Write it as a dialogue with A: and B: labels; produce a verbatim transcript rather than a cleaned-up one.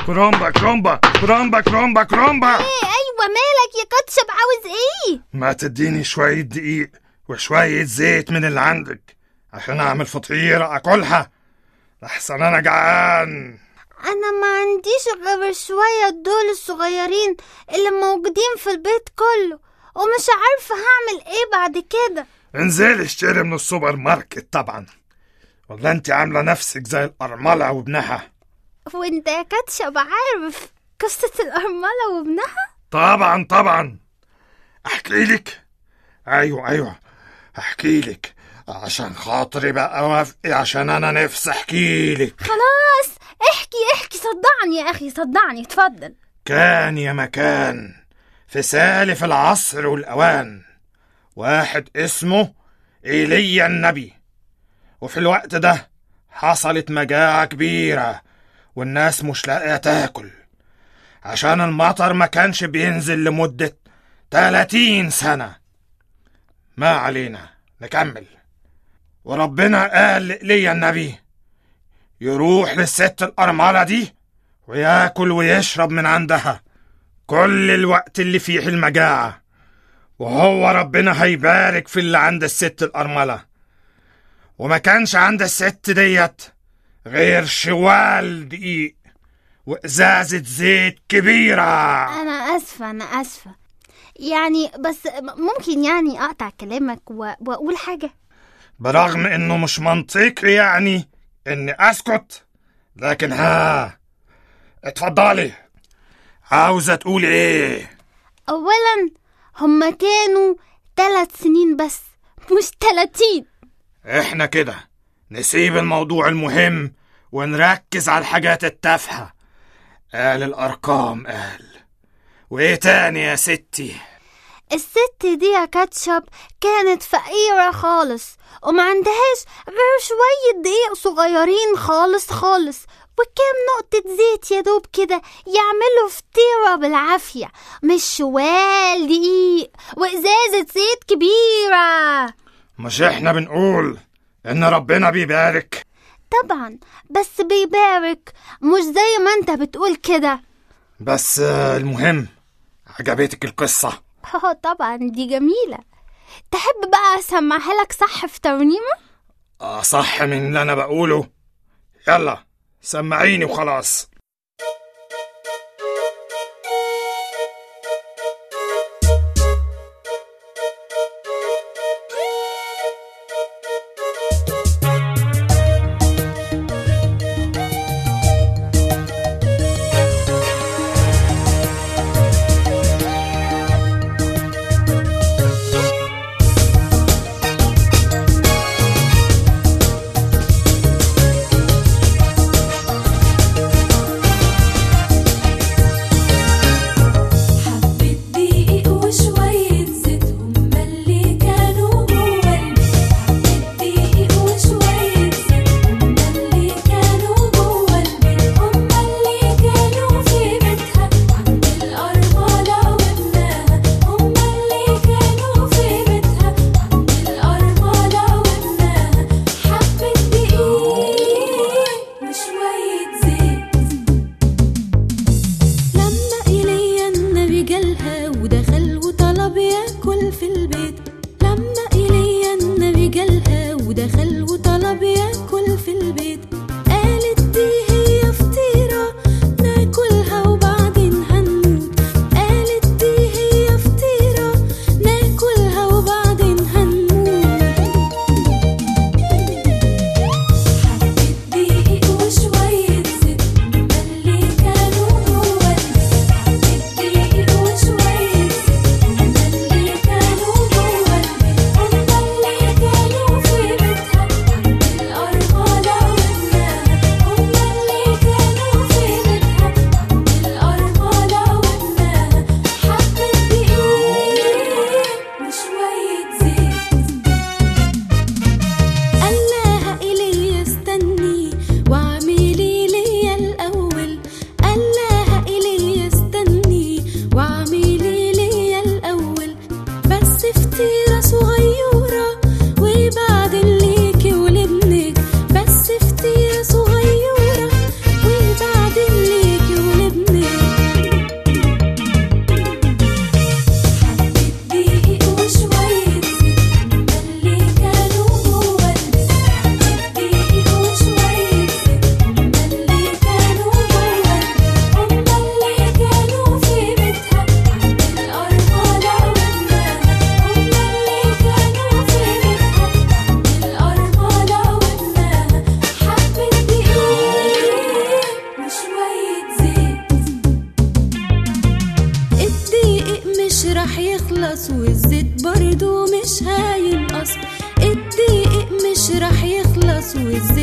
A: كرومبا كرومبا كرومبا كرومبا كرومبا.
B: ايه ايوه مالك يا كاتشب، عاوز ايه؟
A: ما تديني شوية دقيق وشوية زيت من اللي عندك عشان اعمل فطيرة اكلها، لحسن انا جعان.
B: انا ما عنديش غير شوية دول الصغيرين اللي موجودين في البيت كله، ومش عارفة هعمل ايه بعد كده.
A: انزلي اشتري من السوبر ماركت طبعا، ولا انت عاملة نفسك زي الأرملة وابنها؟
B: وانت يا كاتشب عارف قصة الأرملة وابنها؟
A: طبعا طبعا. احكي لك؟ ايوه ايوه احكي لك عشان خاطري بقى وافقي، عشان انا نفسي احكي لك.
B: خلاص احكي احكي، صدعني يا اخي صدعني، اتفضل.
A: كان يا مكان في سالف العصر والأوان واحد اسمه إيليا النبي، وفي الوقت ده حصلت مجاعة كبيرة والناس مش لاقية تاكل عشان المطر ما كانش بينزل لمدة تلاتين سنة. ما علينا نكمل. وربنا قال لإيليا النبي يروح للست الأرملة دي وياكل ويشرب من عندها كل الوقت اللي فيه المجاعة، وهو ربنا هيبارك في اللي عند الست الأرملة. وما كانش عند الست ديت غير شوال دقيق وإزازة زيت كبيرة.
B: أنا أسفة أنا أسفة يعني، بس ممكن يعني أقطع كلامك و... وأقول حاجة؟
A: برغم إنه مش منطقي يعني إني أسكت، لكن ها اتفضلي، عاوزة تقول إيه؟
B: أولا هما كانوا ثلاث سنين بس مش تلاتين.
A: إحنا كده نسيب الموضوع المهم ونركز على الحاجات التافهة. قال الأرقام قال. وإيه تاني يا ستي؟
B: الست دي يا كاتشب كانت فقيرة خالص، وما عندهاش غير شوية دقيق صغيرين خالص خالص وكام نقطة زيت يا دوب كده يعملوا فطيرة بالعافية، مش شوال دقيق وإزازة زيت كبيرة.
A: مش احنا بنقول ان ربنا بيبارك؟
B: طبعا، بس بيبارك مش زي ما انت بتقول كده.
A: بس المهم، عجبتك القصة؟
B: اه طبعا دي جميلة. تحب بقى اسمعها لك صح في ترنيمة؟
A: اه صح من اللي انا بقوله. يلا سمعيني وخلاص.
C: مش هينقص، الدقيق مش رح يخلص، والزيت